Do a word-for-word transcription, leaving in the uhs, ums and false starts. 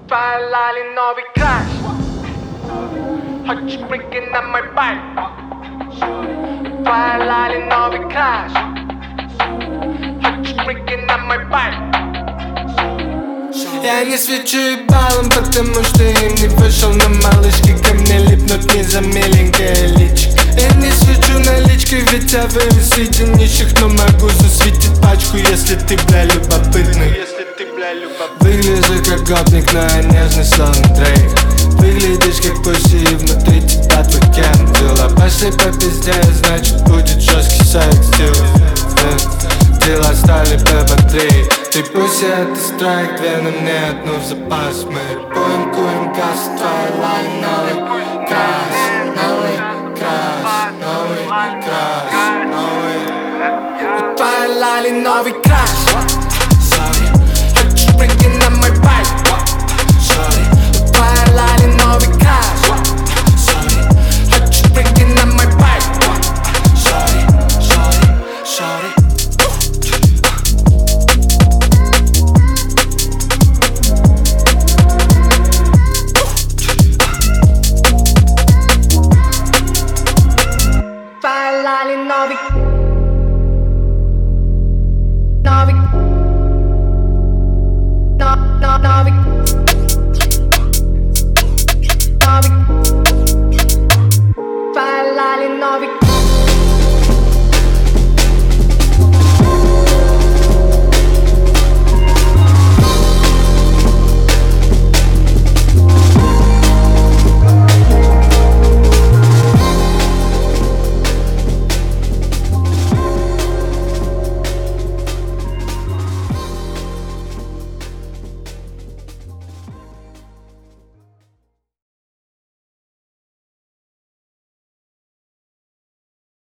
Твоя лали новый краш. Хочешь прыгай на мой байк? Твоя лали новый краш. Хочешь прыгай на мой байк? Я не свечу ебалом, потому что им не вышел на малышке. Ко мне липнут не за миленькое личико. Я не свечу наличкой, ведь я вы висите нищих. Но могу засветить пачку, если ты, бля, любопытный. Выгляжу как гопник, но я нежный словно Дрейк. Выглядишь как пусси, и внутри тебя твой Кен. Дела пошли по пизде, значит будет жесткий секс. Дела стали пэ бэ три. Ты пусть это страйк, две на мне, одну в запас. Мы рэпуем, курим газ, твоя лали новый краш. Новый краш, новый краш, новый. Твоя лали новый краш.